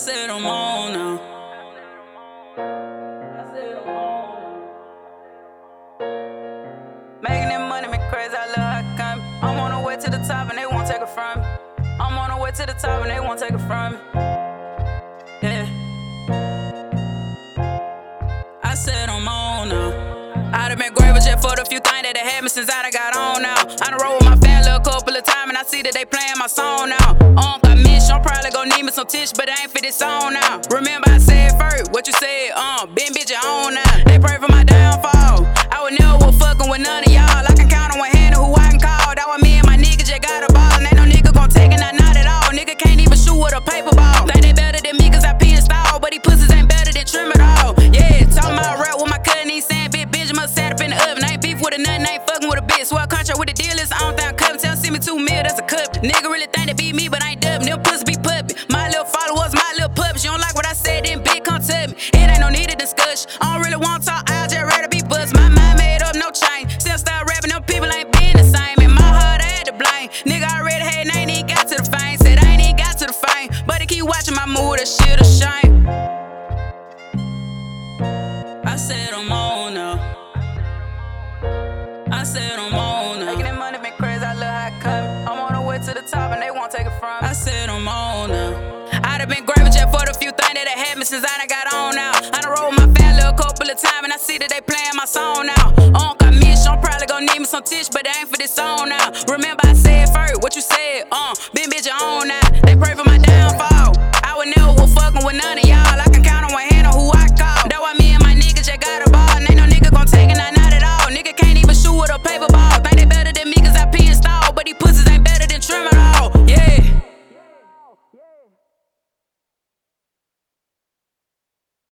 said I'm on now. Making that money me crazy, I love how it come. I'm on the way to the top and they won't take it from me. I'm on the way to the top and they won't take it from me. Yeah. I said I'm on now. I done been grateful just for the few things that they had me since I done got on now. I done rolled with my family a couple of times and I see that they playing my song now. Got mission, I'm probably gon' need me some tissue, but I ain't fit this song now. Remember I said first, what you said, been bitch your own now. They pray for my downfall. I would never was fucking with none of y'all. I can count on one hand who I can call. That was me and my nigga just got a ball. And ain't no nigga gon' take it, not at all. Nigga can't even shoot with a paper ball. Think they better than me cause I pee install, but these pussies ain't better than trim it all. Yeah, talking about rap with my cousin, he saying big Benjamin sat up in the oven. I ain't beef with a nothing, ain't fucking with a bitch. Swear contract with the dealers, I don't think I'm coming. Tell see me 2 mil, that's a cup. Nigga really think they beat me, but I ain't dubbing. Them pussies be puppy. My little followers, my little puppets. You don't like what I said, then big come to me. It ain't no need to discuss. I don't really want to talk, I just rather be bust. My mind made up, no change. Still start rapping, them people ain't been the same. In my heart, I had to blame. Nigga already had and I ain't even got to the fame. Said I ain't even got to the fame. But they keep watching my mood, that shit a shame. I said I'm on now. I said I'm on now. Making that money been crazy, I love how it come. I'm on the way to the top and they won't take it from me. I said I'm on now. I done been grateful just for the few things that had me since I done got on now. I done rolled with my family a couple of times and I see that they playing my song now. Got mission, I'm probably gon' need me some tissue, but I ain't for this song now. Remember I said first, what you said,